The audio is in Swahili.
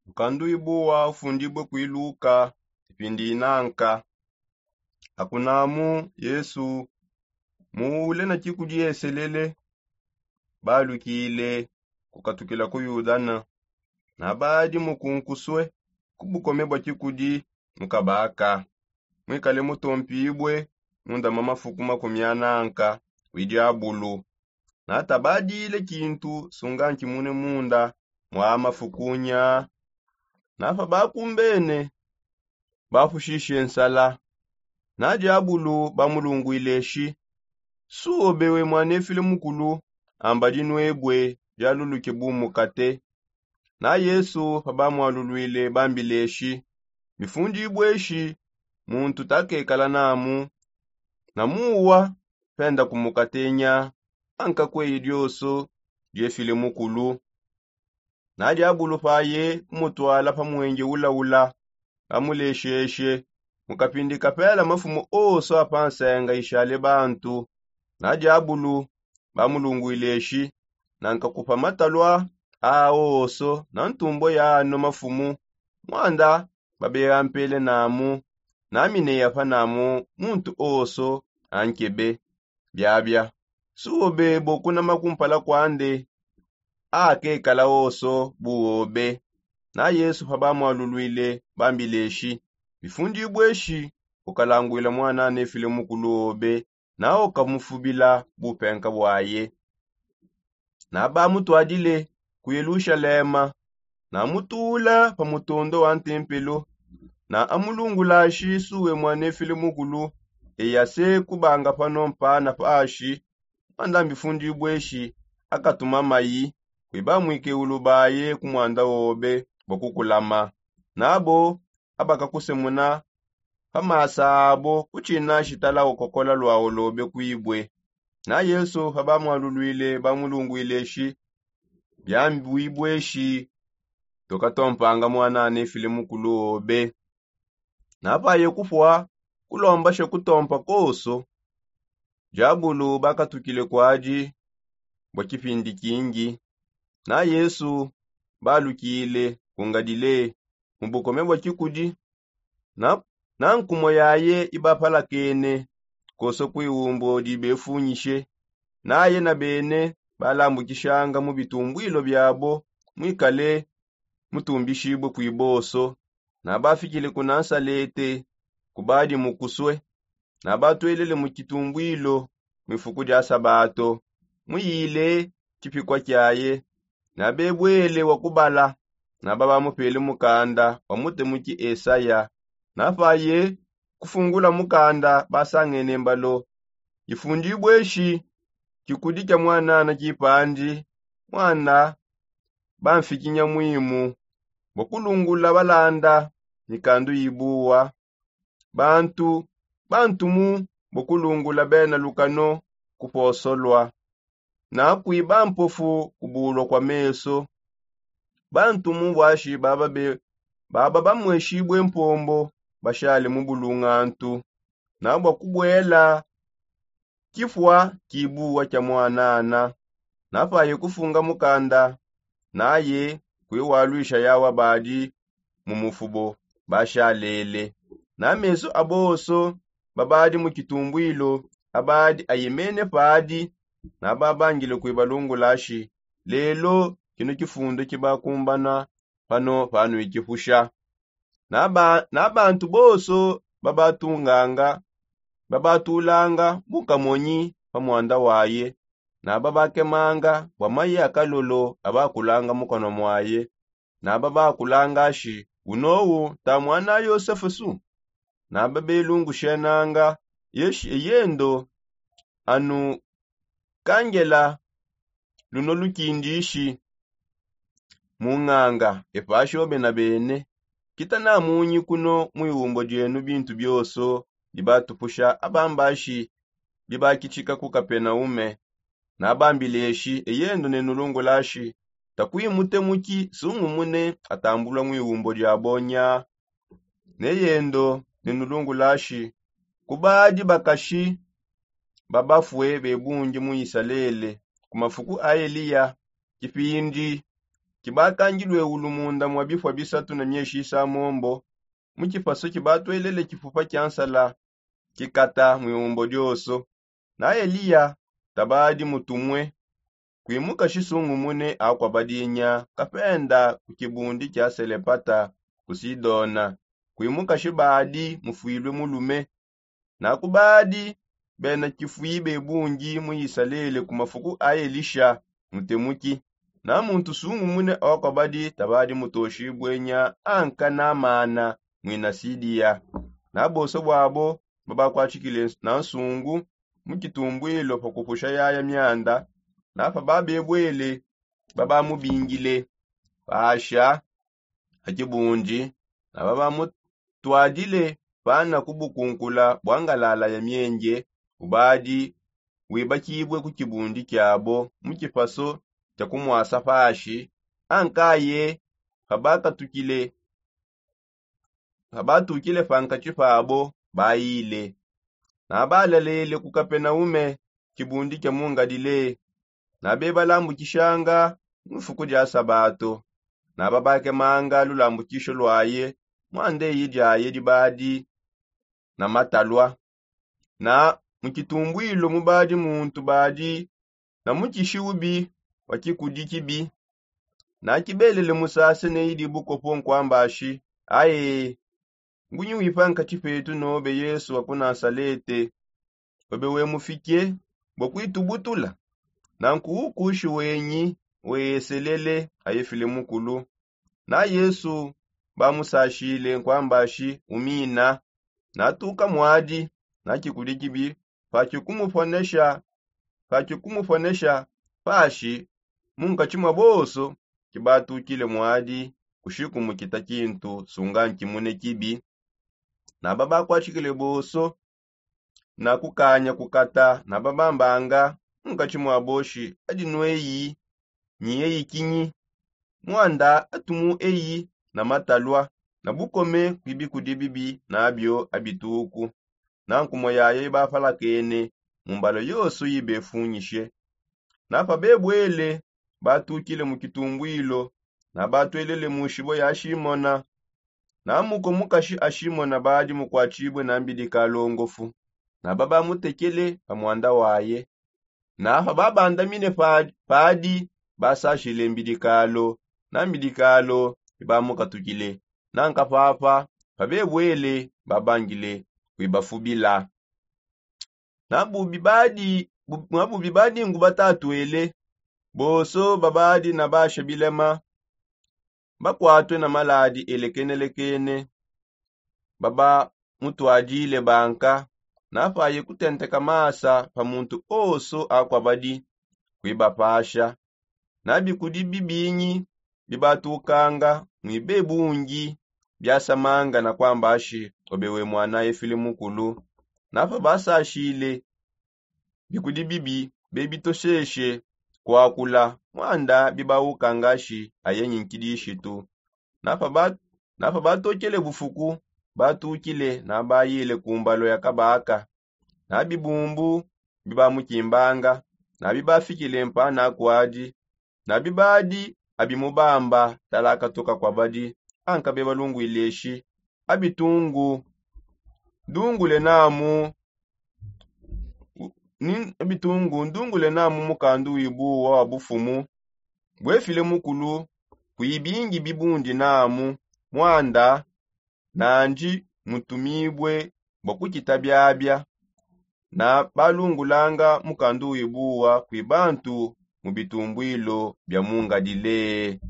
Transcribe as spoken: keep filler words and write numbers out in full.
Ukandu ibuwa ufundibwe kuiluka ipindi inanka. Akunamu Yesu muule na chikudi eselele balukile kukatukila kuyudana na badi mukunkuswe kubukomebwa chikudi mukabaka mwikale mutompibwe munda mama fukuma kumyananka widiabulu na hata badile kintu sunganki mune munda mwama fukunya nafa bakumbene bafushishe nsala na diabulu bamulungu ileshi suobewe mwanefile mukulu ambadinwebwe jaluluke bumukate na Yesu pabamwaluluile bambileshi mifundi ibweshi muntu takekala namu na muwa penda kumukatenya anka kwe idioso jefile mukulu na diabulu paye mutwala pamwenge ula ula amulesheshe mukapindi kapela mafumu oso apansenga ishale bantu na diabulu bamulungu ileshi nanka kupa matalwa aoso na ntumbo yano mafumu mwanda babera mpele namu namine yafa namu muntu oso ankebe byabya suobe bokuna makumpala kwande ake kala oso buobe na Yesu pabamwaluluile bambileshi bifundi ibweshi ukalangwila mwana nefile mukuluobe nao kamufubila bupenka bwaye na bamutwadile kuyelusha lema na mutula pamutondo wa ntempelo na amulungulashi suwe mwanefile mukulu eyase kubanga panompa na pashi manda bifundi ibweshi akatuma mayi kwiba mwike ulubaye kumwanda obe bokukulama nabo abakakusemuna pamasabo kuchina shitala ukokola lwawo lobe kuibwe na Yesu pabamwaluluile bamulungu ileshi byambwibweshi tokatompanga mwana nefile mukulu obe napa yekufwa kulomba shekutompa koso diabulu bakatukile kwaji bwa kipindi kingi na Yesu balukile kungadile mubukome bwa chikudi na nankumo yaye ibapala kene koso kwiwumbo dibefunyishe naye na bene balambukishanga mu bitumbwilo byabo mwikale mutumbishibwe kwiboso na bafikile kunansa lete kubadi mukuswe na batwelele mu kitumbwilo mifuku ja sabato muyile kipikwa kyaye na bebwele wakubala na baba mupele mukanda wamute muki Esaya nafaye kufungula mukanda basangene mbalo ifundi bweshi kikudi kya mwana na kipandi mwana bamfikinya mwimu bokulungula balanda nikandu ibuwa bantu bantu mu bokulungula bena lukano kuposolwa na kuiba mpofu kubulo kwa meso bantu mu bwashi baba be baba bamweshibwe mpombo bashale mu bulungantu na bwa kubwela kifwa kibuwa kya mwanana nafaye kufunga mukanda naye kwiwaluisha yawa badi mumufubo bashalele na meso aboso babadi mukitumbwilo abadi ayemene padi na babangile kwibalungulashi lelo kino kifundo kibakumbana pano pano ikifusha naba nabantu boso babatunganga babatulanga bukamonyi pamwanda waye na babakemanga wamaye akalolo abakulanga mukono mwaye na babakulangashi unowu ta mwana Yosefu su na babelungu shenanga yeshi yendo anu kangela luno lukindishi munganga epashobe na bene kitana munyi kuno mwiwumbo jenu bintu byoso libatupusha abambashi libakichika kukapenaume na abambileshi eyendo nenulungulashi takwimute muki sungumune atambula mwiwumbo jabonya neyendo nenulungulashi kubadi bakashi babafwe bebunji muisalele kumafuku a Eliya kipindi kibakangilwe ulumunda mwa bifwa bisatu na myeshi isa mombo, muchifaso kibatwelele kifupa kyansala kikata mwiumbo dyoso. Na Eliya tabadi mutumwe kwimuka shisungu mune akwabadinya kapenda kukibundi kya Selepata kusidona, kwimuka shibadi mufuilwe mulume. Na kubadi bena kifuibe bungi muyisalele kumafuku a Elisha mutemuki. Na muntu sungu mune akwabadi tabadi mutoshi bwenya anka na mana mwina Sidia. Na boso bwabo baba kwa chikile na nsungu mukitumbwilo pakupusha yaya myanda. Na fa babe bwele baba mubingile pasha hakibunji. Na baba mutwadile pana kubukunkula bwangalala ya myenje ubadi wibakibwe kukibundi kyabo mukifaso kya kumwasa fashi ankaye habaka tukile habatukile fanka chifabo bayile. Na balalele ku Kapernaume kibundi kya mungadile. Na beba lambu kishanga mufuku ja sabato. Na babake manga lulambu kisho lwaye mwande yijaye dibadi na matalwa. Na mukitumbwilo mubadi muntu badi na mukishubi wakikudikibi. Na kibelele musase ne yidi bukopo nkwambashi aye ngunyi wifanka chifetu nobe Yesu wakuna salete obe we mufike bokwitubutula na nkukushi wenyi weyeselele ayefile mukulu. Na Yesu bamusashile nkwambashi umina na tuka mwadi na kikudikibi pakikumufonesha pakikumufonesha pashi munga chimwa boso kibatukile mwadi kushiku mukita kintu sunganki mune kibi. Na baba kwa chikile boso na kukanya kukata na baba mbanga munga chimwa boshi adi nweyi nyiyeyi kinyi mwanda atumu eyi na matalwa na bukome kwibi kudibibi na abyo abituku. Na nkumo yaye bafala kene mumbalo yosu yibefunyishe. Na fa bebwele batukile mukitumbwilo na batwelele mushibo ya Shimona. Na muko mukashi ashimona badi mukwachibwe na mbidika longofu. Na baba mutekele pamwanda waye. Na fa baba andamine padi basashile mbidikalo na mbidikalo iba mukatukile. Na nkapapa pabebwele babangile kwibafubila. Na bubibadi bubibadi ngubatatu ele boso babadi na bashe bilema bakwatwe na maladi elekene lekene baba mutwadile banka na faye kutenteka masa pa muntu oso akwabadi kwibapasha. Na bikudi bibinyi bibatukanga mwibebungi byasamanga na kwambashi obewe mwana efile mukulu. Na fa basashile bikudi bibi bebitosheshe kwakula mwanda bibaukangashi ayenyi nkidishi tu. Na fa bat na fa batokele bufuku batukile na bayile kumbalo ya kabaka. Na bibumbu biba mukimbanga na bibafikile mpana kwadi. Na bibadi abimubamba talaka toka kwa badi anka beba lungu ileshi abitungu ndungule namu nin abitungu ndungule namu mukandu ibu wa bufumu bwefile mukulu kuyibingi bibundi namu mwanda nanji mutumibwe bokukitabyaabya. Na balungulanga mukandu ibuwa kwibantu mubitumbwilo bya mungadile.